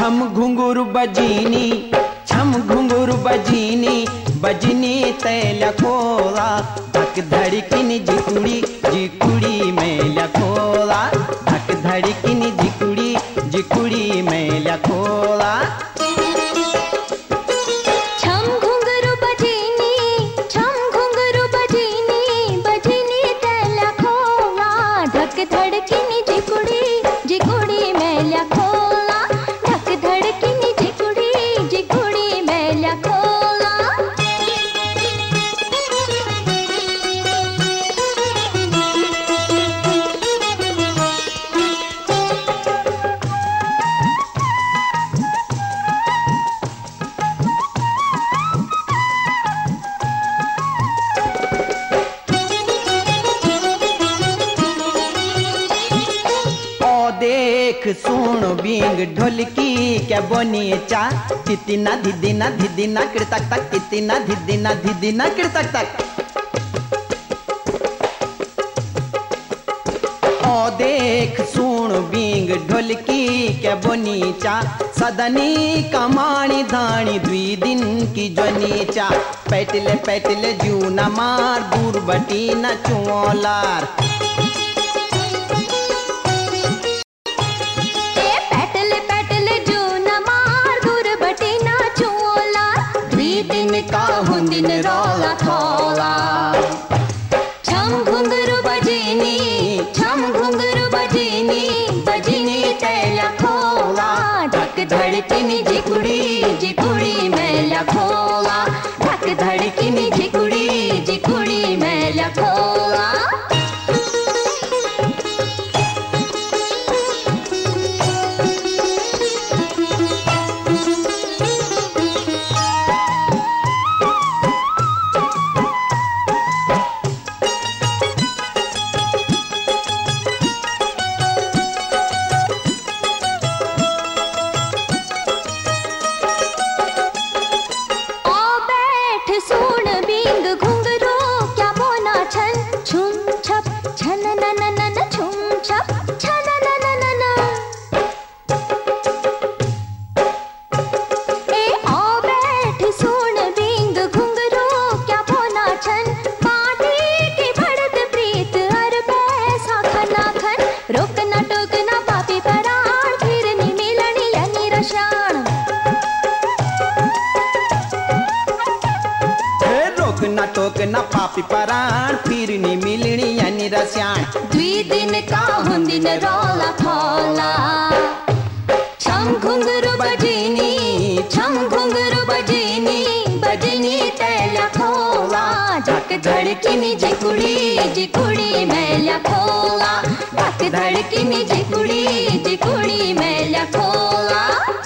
छम घुंगुर बजीनी, छम घुंगुर बजीनी, बजनी तैल खोला, धक धड़किन जिकुड़ी जिकुड़ी मैल खोला, धक धड़किन जिकुड़ी जिकुड़ी मैल खोला। छम घुंगरू बजीनी, छम घुंगरू बजीनी, बजनी तैल खोला, धक धड़किन जिकुड़ी जिकुड़ी मैल खोला, धक धड़किन जिकुड़ी जिकुड़ी मैल खोला। देख सुन बिंग ढोलकी क्या बनी चा, तितिना धिदिना कृतक तक, तितिना धिदिना कृतक तक। ओ देख सुन बिंग ढोलकी क्या बनी चा, सदनी कमाणी धाणी द्वी दिन की जनी चा, पैटले पैटले जू न मार दूर बटी न चुओलार। का हुंदिन रोला थोला। छम घुंगरू बजीनी, छम घुंगरू बजीनी, बजनी तैल खोला, धक धड़किन जिकुड़ी जिकुड़ी मैल खोला, धक धड़किन जिकुड़ी जिकुड़ी मैल खोला। टोकना पापी पराण फिर नी मिलनी यानी रस्याण, द्वी दिन का हुंदिन रोला थोला। छम घुंगरू बजीनी, छम घुंगरू बजीनी, बजनी तैल खोला, धक धड़किन जिकुड़ी जिकुड़ी मैल खोला, धक धड़किन जिकुड़ी जिकुड़ी मैल खोला।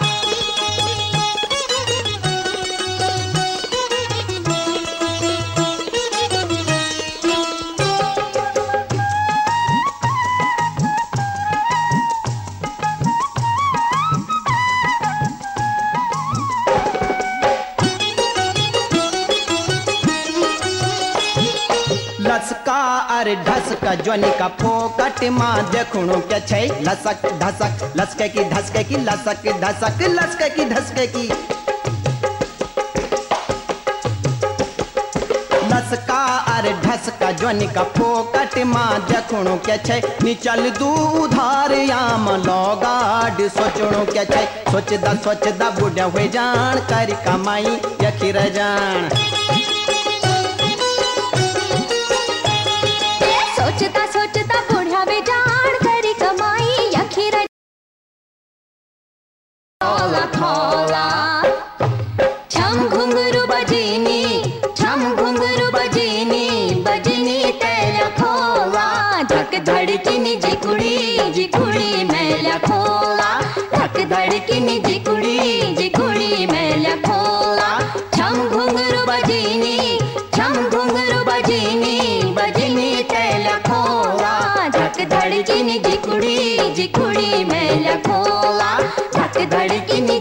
लसका अरे ढसका जोनी का फोकट माँ देखुणु क्या छै, लसक ढसक लसके की धसके की, लसक ढसक लसके की धसके की। लसका अरे ढसका जोनी का फोकट माँ देखुणु क्या छै, निचल दू उधार याम लोगाड सोचणु क्या छै, सोचदा बुढ़ा हुए जान करी कमाई यखिर जान। सोचता सोचता बुढ़ा वे जान करी कमाई यखिर थोला थोला। छम घुंगरू बजीनी, छम घुंगरू बजीनी, बजनी तैल खोला, धक धड़किन जिकुड़ी जिकुड़ी मैल खोला, धक धड़किन जिकुड़ी जिकुड़ी मैल खोला। छम घुंगरू बजीनी, छम घुंगरू बजीनी, बजनी तैल खोला, धक धड़किन जिकुड़ी जिकुड़ी मैल खोला, धक धड़किन